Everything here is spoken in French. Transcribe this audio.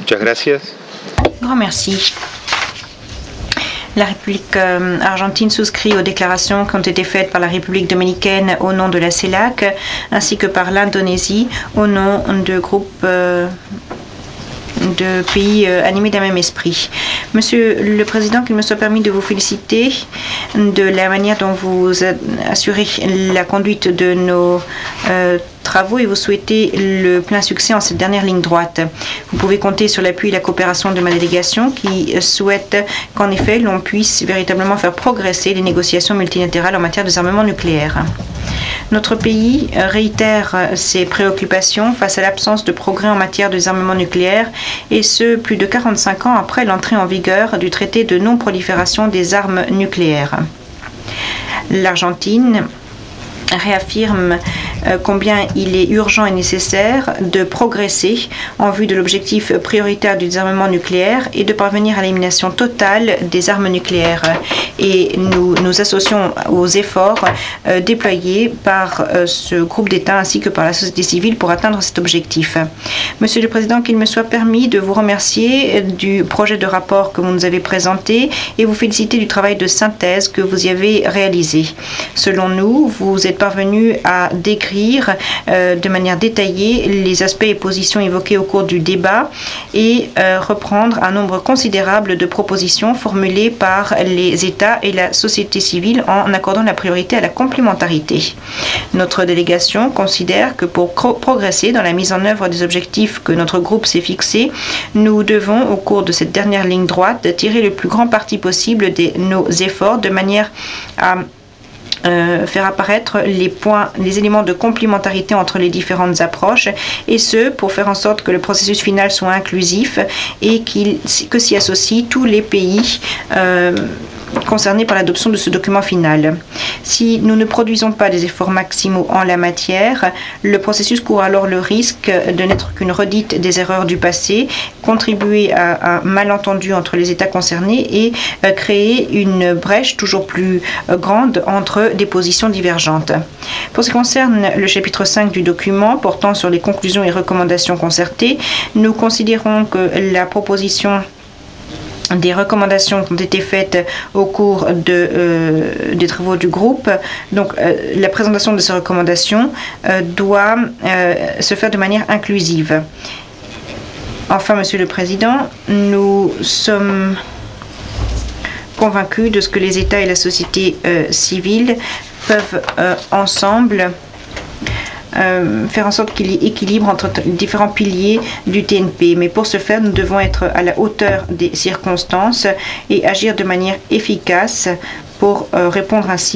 Muchas gracias. Grand merci. La République argentine souscrit aux déclarations qui ont été faites par la République dominicaine au nom de la CELAC, ainsi que par l'Indonésie au nom de groupes de pays animés d'un même esprit. Monsieur le Président, qu'il me soit permis de vous féliciter de la manière dont vous assurez la conduite de nos travaux et vous souhaitez le plein succès en cette dernière ligne droite. Vous pouvez compter sur l'appui et la coopération de ma délégation qui souhaite qu'en effet l'on puisse véritablement faire progresser les négociations multilatérales en matière de désarmement nucléaire. Notre pays réitère ses préoccupations face à l'absence de progrès en matière de désarmement nucléaire, et ce, plus de 45 ans après l'entrée en vigueur du traité de non-prolifération des armes nucléaires. L'Argentine réaffirme combien il est urgent et nécessaire de progresser en vue de l'objectif prioritaire du désarmement nucléaire et de parvenir à l'élimination totale des armes nucléaires. Et nous nous associons aux efforts déployés par ce groupe d'États ainsi que par la société civile pour atteindre cet objectif. Monsieur le Président, qu'il me soit permis de vous remercier du projet de rapport que vous nous avez présenté et vous féliciter du travail de synthèse que vous y avez réalisé. Selon nous, vous êtes parvenu à décrire de manière détaillée les aspects et positions évoqués au cours du débat et reprendre un nombre considérable de propositions formulées par les États et la société civile en accordant la priorité à la complémentarité. Notre délégation considère que pour progresser dans la mise en œuvre des objectifs que notre groupe s'est fixés, nous devons, au cours de cette dernière ligne droite, tirer le plus grand parti possible de nos efforts de manière à faire apparaître les éléments de complémentarité entre les différentes approches, et ce pour faire en sorte que le processus final soit inclusif et que s'y associent tous les pays concernés par l'adoption de ce document final. Si nous ne produisons pas des efforts maximaux en la matière, le processus court alors le risque de n'être qu'une redite des erreurs du passé, contribuer à un malentendu entre les États concernés et créer une brèche toujours plus grande entre des positions divergentes. Pour ce qui concerne le chapitre 5 du document portant sur les conclusions et recommandations concertées, nous considérons que la proposition des recommandations qui ont été faites au cours des travaux du groupe. Donc, la présentation de ces recommandations doit se faire de manière inclusive. Enfin, Monsieur le Président, nous sommes convaincus de ce que les États et la société civile peuvent ensemble faire en sorte qu'il y ait équilibre entre les différents piliers du TNP. Mais pour ce faire, nous devons être à la hauteur des circonstances et agir de manière efficace pour répondre ainsi